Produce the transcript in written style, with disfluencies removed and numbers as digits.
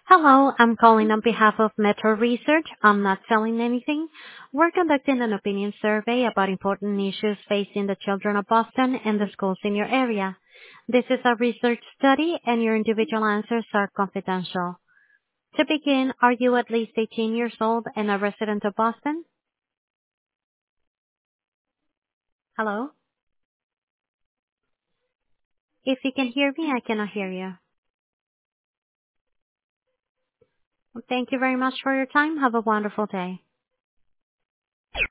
Hello, I'm calling on behalf of Metro Research. I'm not selling anything. We're conducting an opinion survey about important issues facing the children of Boston and the schools in your area. This is a research study and your individual answers are confidential. To begin, are you at least 18 years old and a resident of Boston? Hello? If you can hear me, I cannot hear you. Thank you very much for your time. Have a wonderful day.